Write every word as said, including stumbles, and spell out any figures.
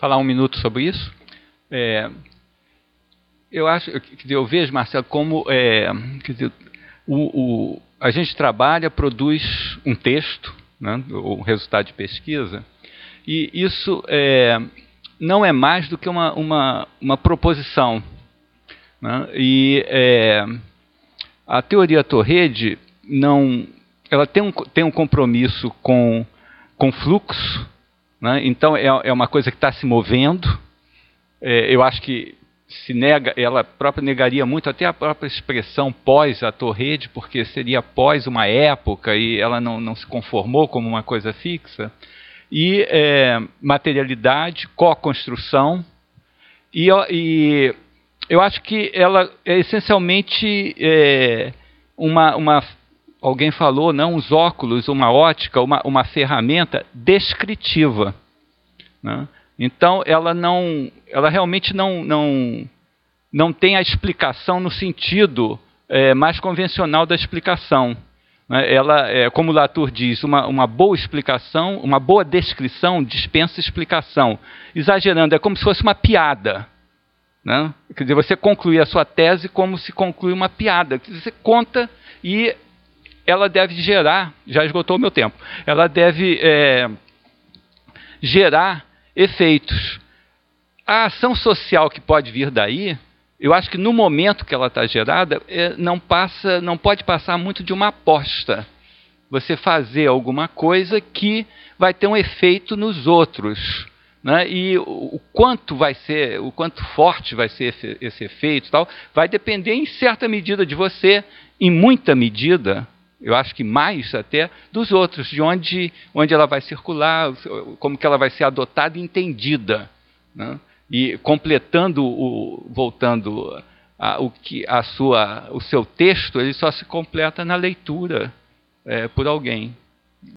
falar um minuto sobre isso. É, eu acho, quer dizer, eu vejo, Marcelo, como é, quer dizer, o, o, a gente trabalha, produz um texto, né, um resultado de pesquisa, e isso é, não é mais do que uma, uma, uma proposição. Né, e é, a teoria Torrede não, ela tem um, tem um compromisso com, com fluxo, né, então é, é uma coisa que está se movendo. É, eu acho que se nega, ela própria negaria muito até a própria expressão pós a Torrede, porque seria pós uma época e ela não, não se conformou como uma coisa fixa. E é, materialidade, co-construção, e, e eu acho que ela é essencialmente é, uma, uma, alguém falou, não, os óculos, uma ótica, uma, uma ferramenta descritiva, né? Então, ela, não, ela realmente não, não, não tem a explicação no sentido é, mais convencional da explicação. Né? Ela, é, como Latour diz, uma, uma boa explicação, uma boa descrição dispensa explicação. Exagerando, é como se fosse uma piada. Né? Quer dizer, você conclui a sua tese como se conclui uma piada. Quer dizer, você conta e ela deve gerar, já esgotou o meu tempo, ela deve é, gerar efeitos. A ação social que pode vir daí, eu acho que no momento que ela está gerada, é, não, passa, não pode passar muito de uma aposta. Você fazer alguma coisa que vai ter um efeito nos outros. Né? E o, o quanto vai ser, o quanto forte vai ser esse, esse efeito, tal, vai depender em certa medida de você, em muita medida, eu acho que mais até, dos outros, de onde, onde ela vai circular, como que ela vai ser adotada e entendida. Né? E completando, o, voltando a, o que, a sua, o seu texto, ele só se completa na leitura é, por alguém.